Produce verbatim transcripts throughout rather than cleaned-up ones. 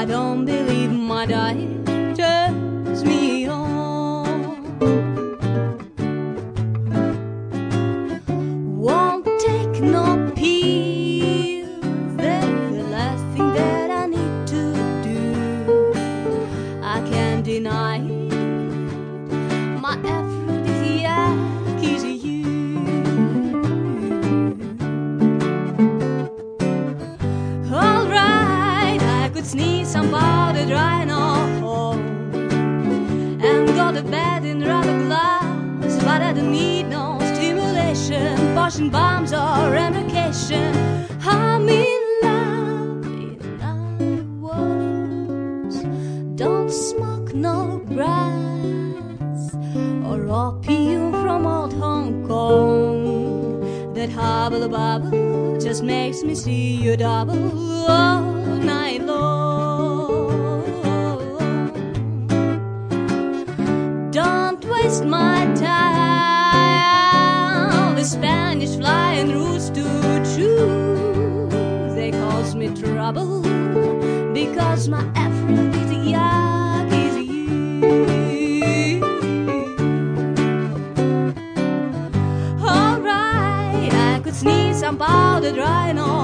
I don't believe my diet turns me on. Won't take no pill, they're the last thing that I need to do. I can't deny it, my aphrodisiac is you. Alright, I could sneeze about it right now and go to bed in rubber gloves, but I don't need no stimulation, potion bombs or avocation. I'm in love, in other words. Don't smoke no grass or opium from old Hong Kong. That hubble bubble just makes me see you double all night long. Don't waste my time, the Spanish flying rules to choose. They cause me trouble because my aphrodisiac is you. Alright, I could sneeze some powdered rhino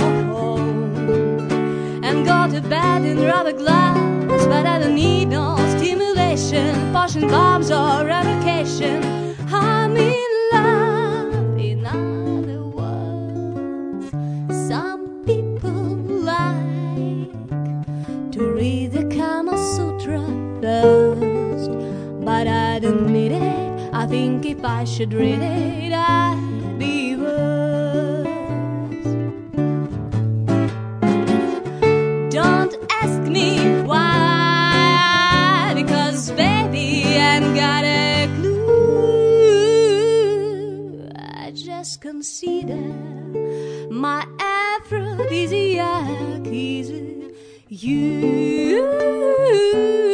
and go to bed in rubber gloves, but I don't need no stimulation, potion bombs or avocation. I'm in love, in other words. Some people like to read the Kama Sutra first, but I don't need it. I think if I should read it, I'd be worse. Don't ask me why, because baby, I ain't got a clue. I just consider my aphrodisiac is you.